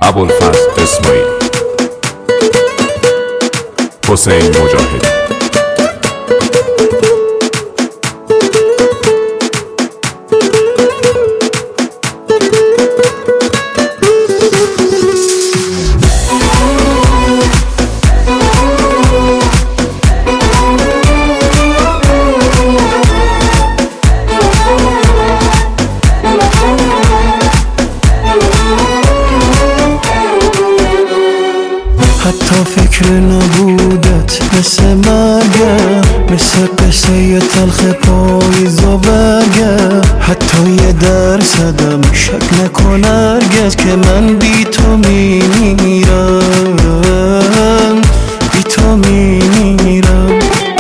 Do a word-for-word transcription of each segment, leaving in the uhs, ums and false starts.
ابوالفضل اسماعیلی، حسین مجاهدی. حتی فکر نبودت مثل مرگه، مثل قصه تلخ پاییز و برگه. حتی یه درصدم شک نکن هرگز که من بی تو میمیرم، بی تو میمیرم.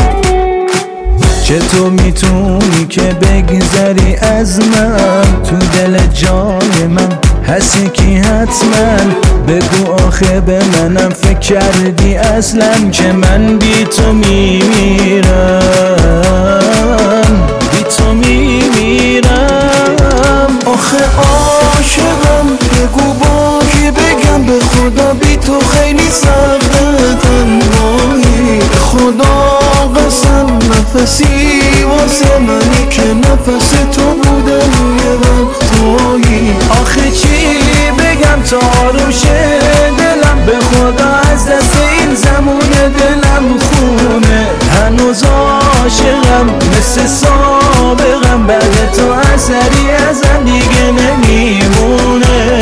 چطور میتونی که بگذری از من؟ تو دل جای من هستی کی حتما؟ بگو آخه به منم فکر کردی اصلا که من بی تو میمیرم، بی تو میمیرم. آخه عاشقم، بگو با کی بگم به خدا بی تو خیلی سخته تنهایی. به خدا قسم نفسی واسه منی که نفس تو بودم یه وقتایی. آخه چی بگم تا آروم شه دلم؟ به خدا از دست این زمون دلم خونه. هنوز عاشقم مثل سابقم، بعد تو اثری ازم دیگه نمیمونه.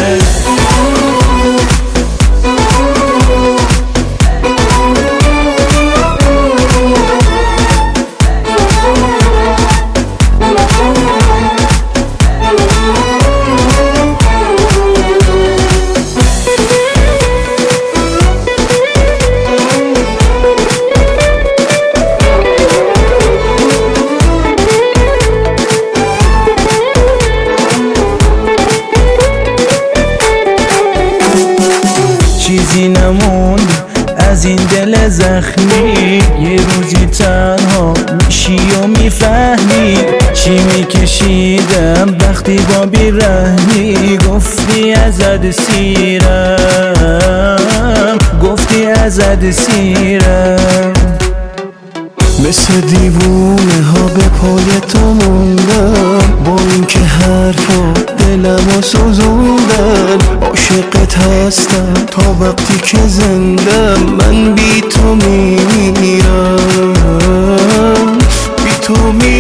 چیزی نموند از این دل زخمی، یه روزی تنها میشی و میفهمی چی میکشیدم وقتی با بیرحمی. گفتی ازت سیرم، گفتی ازت سیرم. مثل دیوونه ها به پای تو موندم، با این که حرفا دلمو سوزوندن. عاشقت هستم تا وقتی که زندم، من بی تو میمیرم، بی تو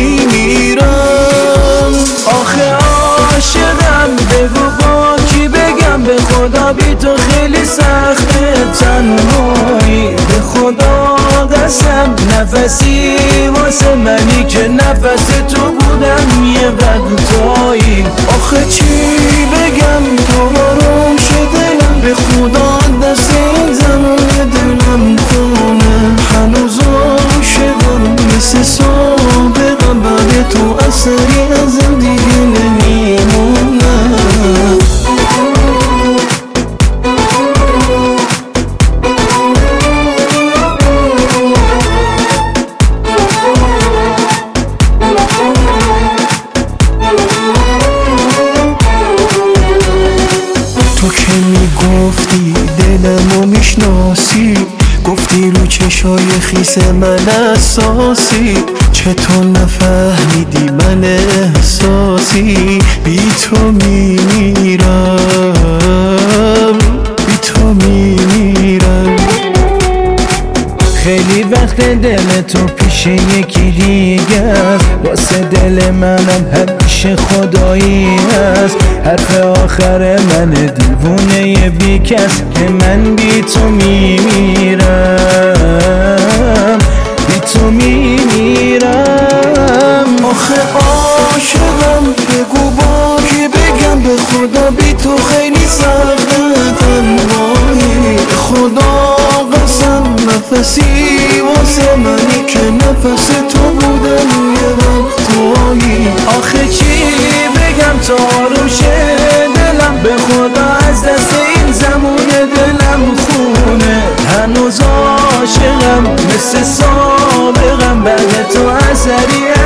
میمیرم. آخه عاشقم، بگو با کی بگم به خدا بی تو خیلی سخته تنهایی. به خدا قسم نفسی واسه منی که نفس تو بودم یه وقتایی. آخه چی بگم تا آروم شه دلم؟ به خدا دست این زمان دلم خونه. هنوز عاشقم مثل سابقم، بعد تو اثری ازم دیگه نمیمونه. تو که میگفتی دلمو میشناسی، گفتی رو چشای خیس من اساسی. چطور نفهمیدی من احساسی؟ بی تو میمیرم، بی تو میمیرم. خیلی وقت دل تو پیش یکی دیگه است، واسه دل منم همیشه خدایی هست. حرف آخر من دیوونه بی کس که من بی تو میمیرم، بی تو میمیرم. آخه عاشقم، بگو با کی بگم به خدا بی تو خیلی سخته تنهایی. به خدا قسم نفسی واسه منی که نفس تو بودم یه وقتایی. آخه چی بگم تا آروم شه دلم؟ به خدا از دست این زمون دلم خونه. هنوز عاشقم مثل سابقم، بعد تو اثری